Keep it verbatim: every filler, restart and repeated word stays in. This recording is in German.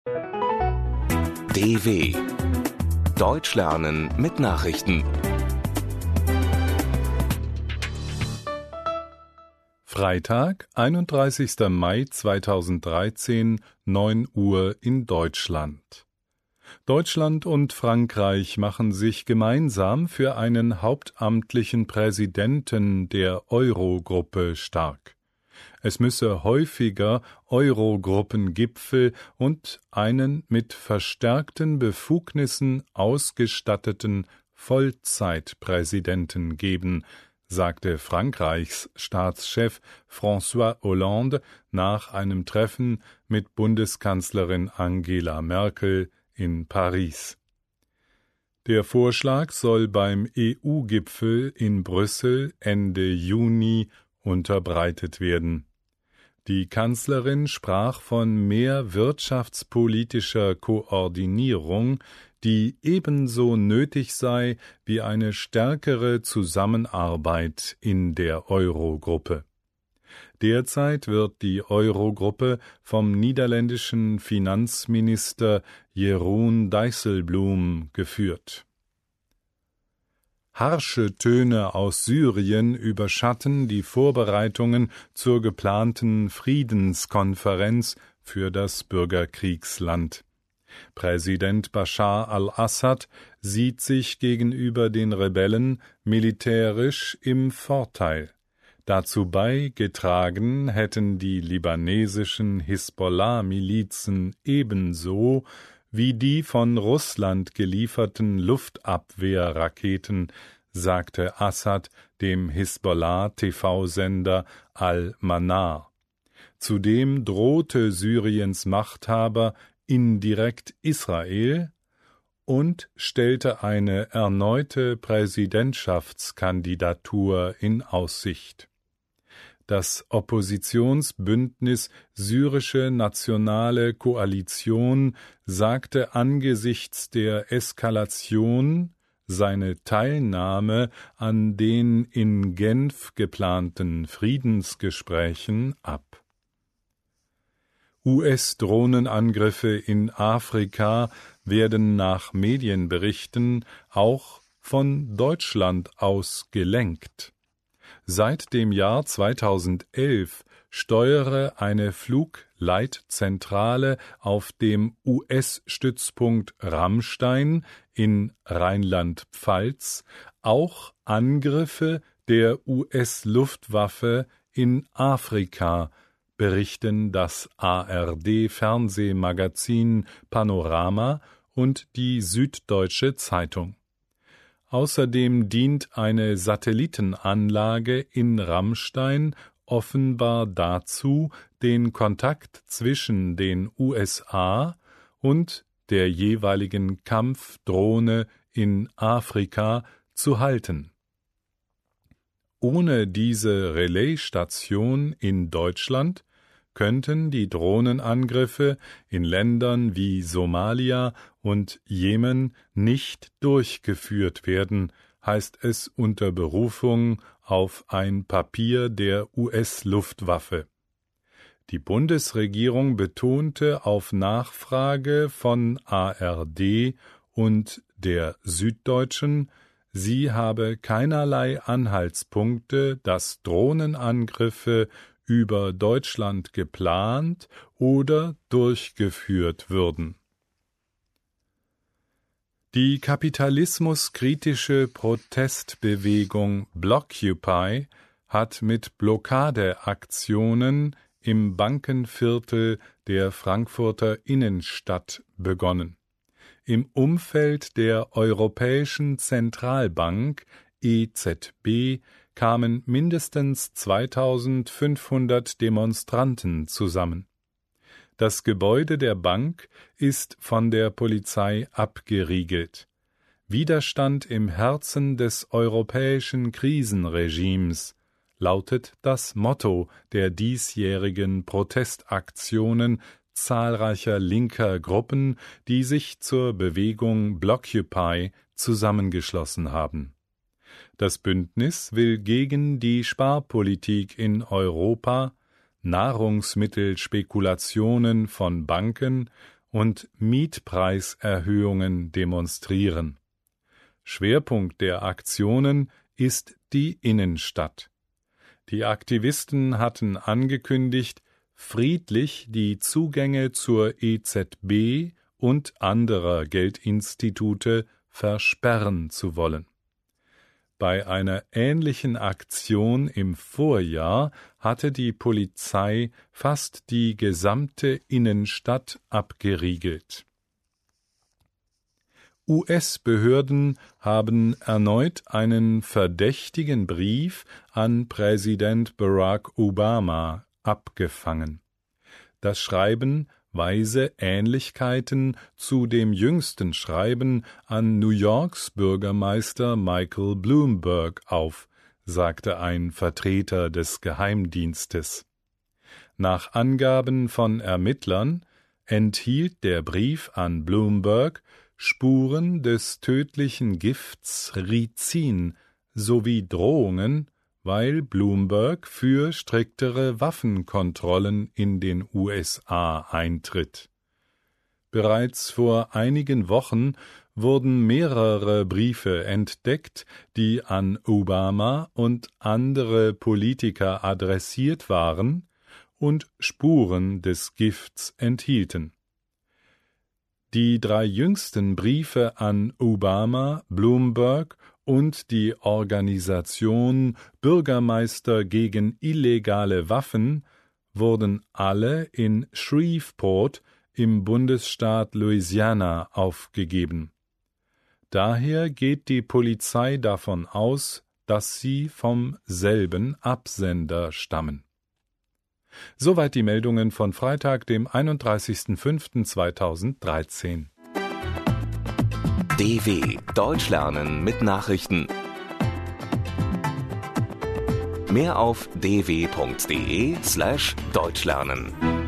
D W Deutsch lernen mit Nachrichten. Freitag, einunddreißigster Mai zweitausenddreizehn, neun Uhr in Deutschland. Deutschland und Frankreich machen sich gemeinsam für einen hauptamtlichen Präsidenten der Euro-Gruppe stark. Es müsse häufiger Euro-Gruppengipfel und einen mit verstärkten Befugnissen ausgestatteten Vollzeitpräsidenten geben, sagte Frankreichs Staatschef François Hollande nach einem Treffen mit Bundeskanzlerin Angela Merkel in Paris. Der Vorschlag soll beim E U-Gipfel in Brüssel Ende Juni unterbreitet werden. Die Kanzlerin sprach von mehr wirtschaftspolitischer Koordinierung, die ebenso nötig sei wie eine stärkere Zusammenarbeit in der Euro-Gruppe. Derzeit wird die Euro-Gruppe vom niederländischen Finanzminister Jeroen Dijsselbloem geführt. Harsche Töne aus Syrien überschatten die Vorbereitungen zur geplanten Friedenskonferenz für das Bürgerkriegsland. Präsident Bashar al-Assad sieht sich gegenüber den Rebellen militärisch im Vorteil. Dazu beigetragen hätten die libanesischen Hisbollah-Milizen ebenso wie die von Russland gelieferten Luftabwehrraketen, sagte Assad dem Hisbollah-T V-Sender Al-Manar. Zudem drohte Syriens Machthaber indirekt Israel und stellte eine erneute Präsidentschaftskandidatur in Aussicht. Das Oppositionsbündnis Syrische Nationale Koalition sagte angesichts der Eskalation seine Teilnahme an den in Genf geplanten Friedensgesprächen ab. U S-Drohnenangriffe in Afrika werden nach Medienberichten auch von Deutschland aus gelenkt. Seit dem Jahr zweitausendelf steuere eine Flugleitzentrale auf dem U S-Stützpunkt Ramstein in Rheinland-Pfalz auch Angriffe der U S-Luftwaffe in Afrika, berichten das A R D-Fernsehmagazin Panorama und die Süddeutsche Zeitung. Außerdem dient eine Satellitenanlage in Ramstein offenbar dazu, den Kontakt zwischen den U S A und der jeweiligen Kampfdrohne in Afrika zu halten. Ohne diese Relaisstation in Deutschland könnten die Drohnenangriffe in Ländern wie Somalia und Jemen nicht durchgeführt werden, heißt es unter Berufung auf ein Papier der U S-Luftwaffe. Die Bundesregierung betonte auf Nachfrage von A R D und der Süddeutschen, sie habe keinerlei Anhaltspunkte, dass Drohnenangriffe über Deutschland geplant oder durchgeführt würden. Die kapitalismuskritische Protestbewegung Blockupy hat mit Blockadeaktionen im Bankenviertel der Frankfurter Innenstadt begonnen. Im Umfeld der Europäischen Zentralbank E Z B kamen mindestens zweitausendfünfhundert Demonstranten zusammen. Das Gebäude der Bank ist von der Polizei abgeriegelt. Widerstand im Herzen des europäischen Krisenregimes lautet das Motto der diesjährigen Protestaktionen zahlreicher linker Gruppen, die sich zur Bewegung Blockupy zusammengeschlossen haben. Das Bündnis will gegen die Sparpolitik in Europa, Nahrungsmittelspekulationen von Banken und Mietpreiserhöhungen demonstrieren. Schwerpunkt der Aktionen ist die Innenstadt. Die Aktivisten hatten angekündigt, friedlich die Zugänge zur E Z B und anderer Geldinstitute versperren zu wollen. Bei einer ähnlichen Aktion im Vorjahr hatte die Polizei fast die gesamte Innenstadt abgeriegelt. U S-Behörden haben erneut einen verdächtigen Brief an Präsident Barack Obama abgefangen. Das Schreiben weise Ähnlichkeiten zu dem jüngsten Schreiben an New Yorks Bürgermeister Michael Bloomberg auf, sagte ein Vertreter des Geheimdienstes. Nach Angaben von Ermittlern enthielt der Brief an Bloomberg Spuren des tödlichen Gifts Rizin sowie Drohungen, weil Bloomberg für striktere Waffenkontrollen in den U S A eintritt. Bereits vor einigen Wochen wurden mehrere Briefe entdeckt, die an Obama und andere Politiker adressiert waren und Spuren des Gifts enthielten. Die drei jüngsten Briefe an Obama, Bloomberg und die Organisation Bürgermeister gegen illegale Waffen wurden alle in Shreveport im Bundesstaat Louisiana aufgegeben. Daher geht die Polizei davon aus, dass sie vom selben Absender stammen. Soweit die Meldungen von Freitag, dem einunddreißigsten fünften zweitausenddreizehn. D W Deutsch lernen mit Nachrichten. Mehr auf d w punkt d e slash deutsch lernen.